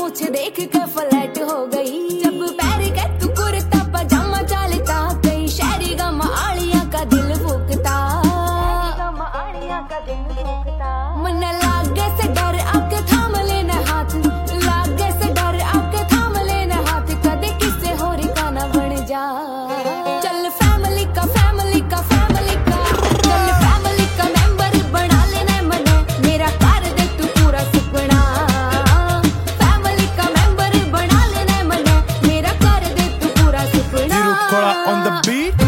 पूछ देख के फ्लैट हो गई। जब पैर के तू कुर्ता पजामा चालता, कई शहरी गम आलिया का दिल फूकता। मन लागे से डर आके थाम लेना हाथ, लागे से डर आके थाम लेना हाथ, कदे किसे होरी का ना बन जा। चल फैमिली का फैमिली का फैमिली का, चल फैमिली का मेंबर बना लेना मन, मेरा कर दे तू पूरा सपना। फैमिली का मेंबर बना लेना मन, मेरा कर दे तू पूरा सपना। On the beat.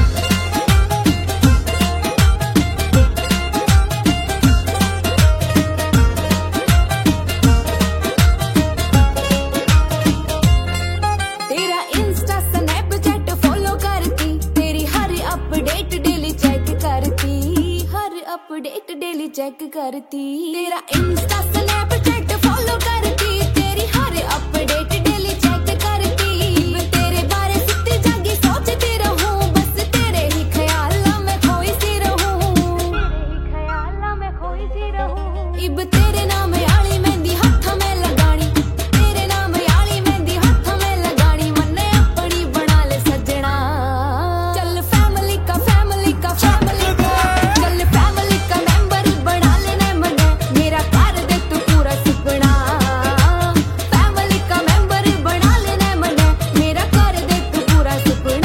तेरा इंस्टा स्नैपचैट फॉलो करती, तेरी हर अपडेट डेली चेक करती, हर अपडेट डेली चेक करती। तेरा इंस्टा स्नैपचैट फॉलो करती, तेरी हर अपडेट डेली चेक करती। मैं तेरे बारे सुती जागी सोचती रहूं, बस तेरे ही ख्यालों में खोई सी रहूं, तेरे ही ख्यालों में खोई सी रहूं। इब तेरे नाम आली मेहंदी हाथ में लगानी, तेरे नाम आली मेहंदी हाथ में लगानी, मन्ने अपनी बना ले सजना। चल फैमिली का फैमिली का फैमिली का, चल फैमिली का मेंबर बना लेना मन, मेरा कर दे तू पूरा सपना। फैमिली का मेंबर बना लेना मन, मेरा कर दे तू पूरा सपना।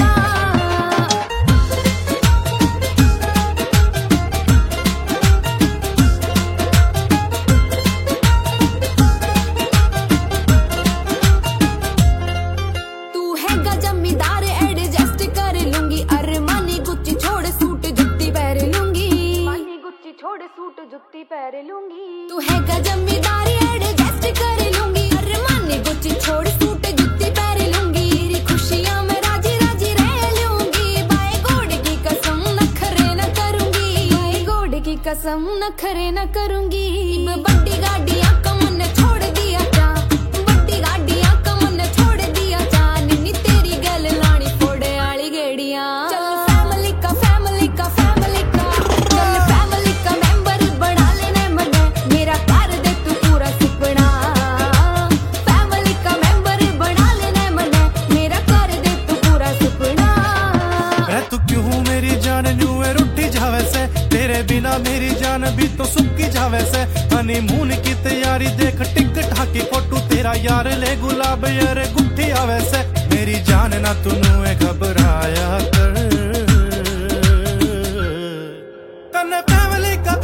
तू हैगा जमींदार एडजस्ट कर लूंगी, अरमानी गुच्ची छोड़ सूट जुत्ती पहन लूंगी, मानी गुच्ची छोड़ सूट जुत्ती पहन लूंगी। तू हैगा जमींदार एडजस्ट कर लूंगी, अरमानी गुच्ची छोड़ सूट जुत्ती पहन लूंगी। तेरी खुशियां में राजी राजी रह लूंगी, बाय गॉड की कसम नखरे न करूंगी, बाय गॉड की कसम नखरे न करूंगी। बड़ी गाड़ियां का मन छोड़ दिया जा, बड़ी गाड़ियां का मन छोड़ दिया जा, निन्नी तेरी गल लानी फोड़े आली गेड़ियां। चल फैमिली का फैमिली का फैमिली का, चल फैमिली का मेंबर बना लेना मन, मेरा कर दे तू पूरा सपना। फैमिली का मेंबर बना लेना मन, मेरा कर दे तू पूरा सपना। तू क्यों मेरी जान यूं रूठी जावे से, तेरे बिना मेरी जान भी तो सुक्की जावे से। हनीमून की तैयारी देख टिक ठाकी फोटू, तेरा यार ले गुलाब यार गुट्ठी आवे से। मेरी जान ना तू घबराया कर, तन्ने फैमिली का